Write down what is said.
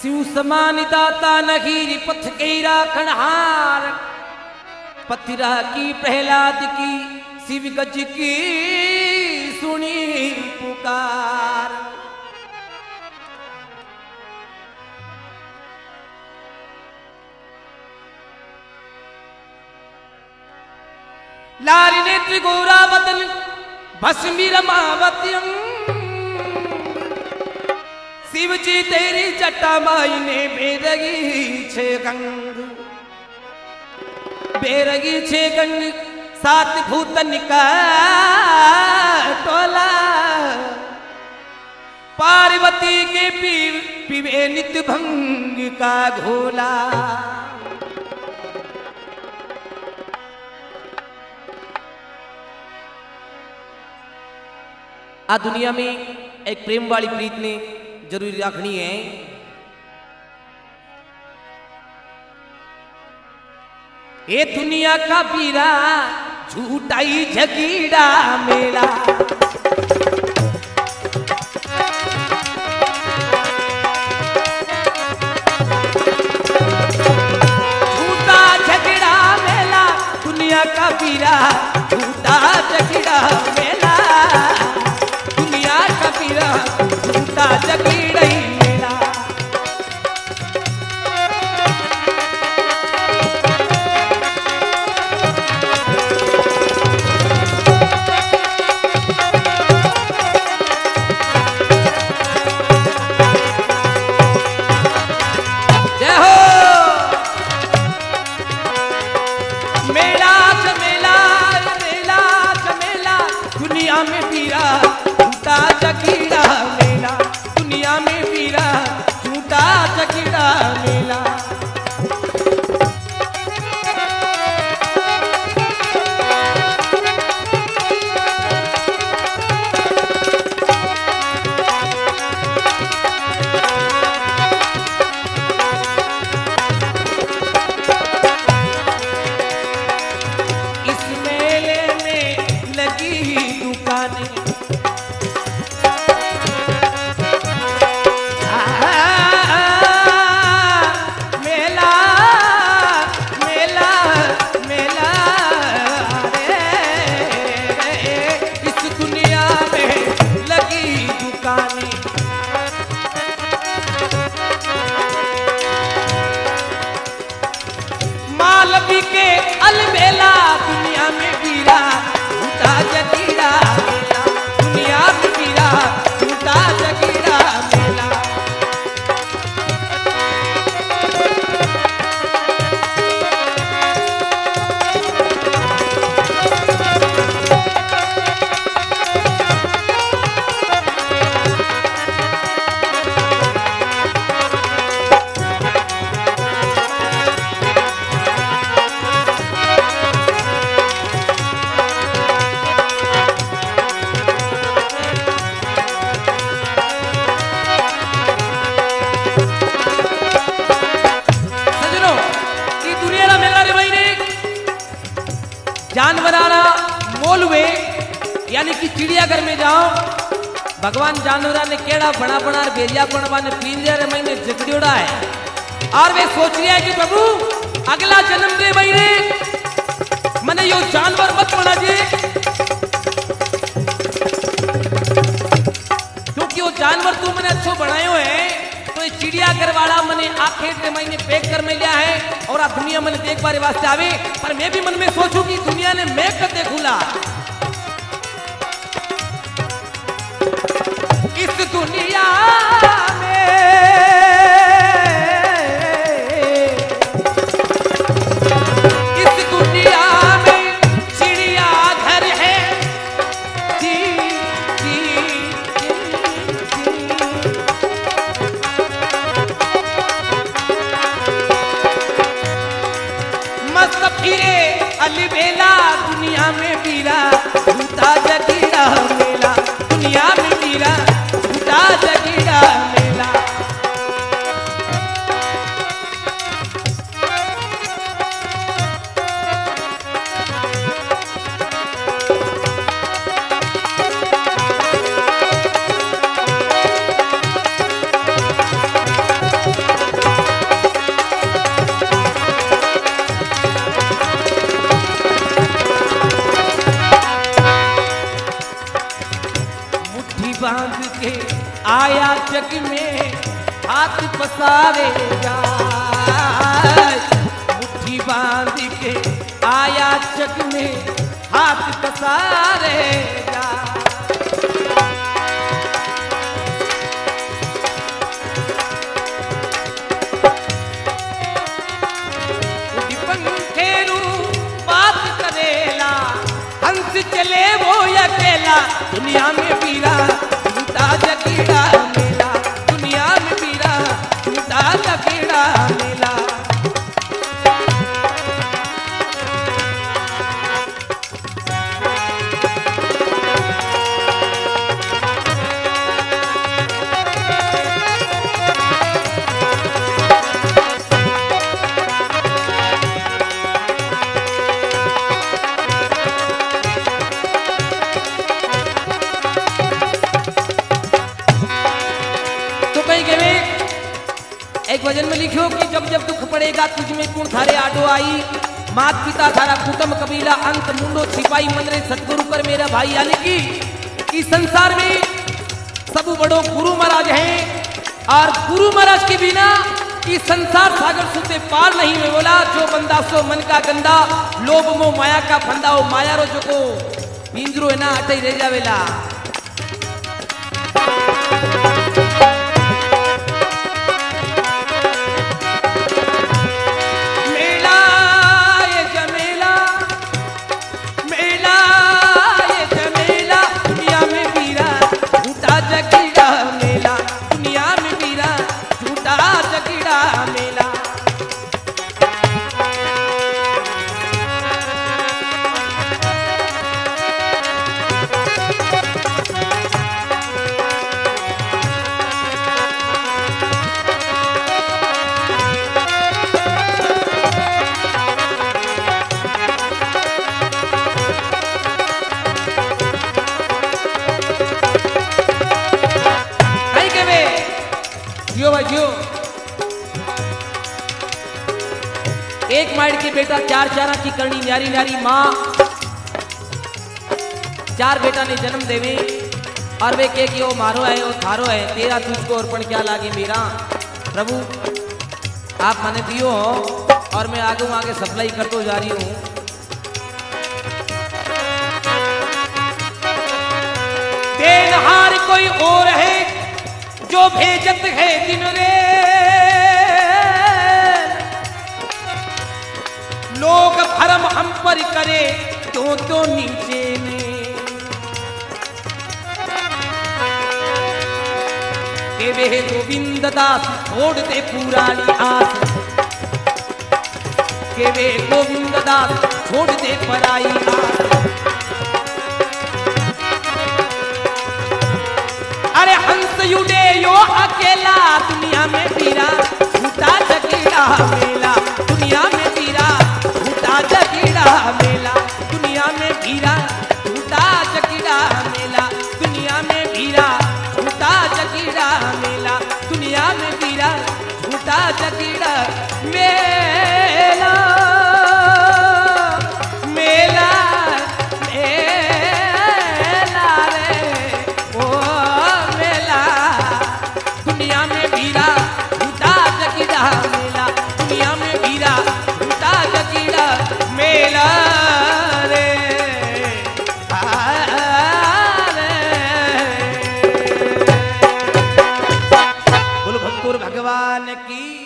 शिव समान दाता नगीरी पथ केरा खनहार पथिरा की प्रहलाद की शिव गज की सुनी पुकार। लारी नेत्र गोरा बदन भस्मी रमावत्यम शिव जी तेरी जटा माई ने बेरगी छे गंग सात भूतन का टोला पार्वती के पीवे नित भंग का घोला। आ दुनिया में एक प्रेम वाली प्रीत ने जरूरी रखनी है। ये दुनिया का पीरा झूठाई झगीड़ा मेला झूठा झगड़ा मेला दुनिया का पीरा झूठा झगड़ा मेला दुनिया का पीरा झूठा झगड़ा मेला। जानवराना मोल हुए यानी कि चिड़ियाघर में जाओ भगवान जानवरा ने केड़ा बना बना भेजिया बनवा ने पिंजरे महीने जगड़ियोड़ा है और वे सोच रहा है कि प्रभु अगला जन्म दे भाई रे मने यो जानवर मत बना जे क्योंकि वो जानवर तू मैंने अच्छो बनायो है तो ये चिड़ियाघर वाला मने आखिर के महीने पैक कर में लिया है और आ दुनिया मैंने देख बारे वास्ते आवे पर मैं भी मन में सोचूं कि दुनिया ने मैं कब देखूला इस दुनिया अलबेला दुनिया में पीरा झूठा जगीरा मेला दुनिया में पीरा झूठा जगीरा मेला। जग में हाथ पसारे जा, मुट्ठी बांध के आया जग में हाथ पसारे जा। चले वो अकेला दुनिया में पीरा झूठा जकीड़ा मेला, दुनिया में पीरा झूठा जकीड़ा मेला। एक भजन में लिखियो कि जब जब दुख पड़ेगा तुझ में कौन थारे आडो आई, मात पिता थारा कुटुंब कबीला अंत मुंडो छिपाई मन रे सतगुरु पर मेरा भाई। यानी कि इस संसार में सब बड़ो गुरु महाराज हैं और गुरु महाराज के बिना इस संसार सागर सुते पार नहीं में। बोला जो बंदा सो मन का गंदा, लोभ मोह माया का फंदा, वो माया रो जो को पिंजरो है ना हटे रह जावेला। एक माइड के बेटा चार चारा की करनी न्यारी न्यारी माँ, चार बेटा ने जन्म देवे और वे कह कि वो मारो है वो थारो है, तेरा तुझको अर्पण क्या लागे मेरा। प्रभु आप माने दियो हो और मैं आगे आगे सप्लाई करते जा रही हूँ। देनहार कोई और है जो भेजत है दिन रे, लोग भरम हम पर करे तो नीचे ने। के वे गोविंद दास छोड़ दे पुरानी आस, के वे गोविंद दास छोड़ दे पराई आस। अरे हंस युडे यो अकेला दुनिया में पीरा झूठा जकीड़ा मेला, दुनिया में पीरा जकीड़ा मेला, दुनिया में भीरा झूठा जकीड़ा मेला, दुनिया में भीरा झूठा जकीड़ा मेला, दुनिया में भीरा झूठा जकीड़ा मेला, मेला मेला रे ओ मेला, दुनिया में भीरा झूठा जकीड़ा मेला, दुनिया में भीरा झूठा जकीड़ा मेला रे बोलो भक्तों भगवान की।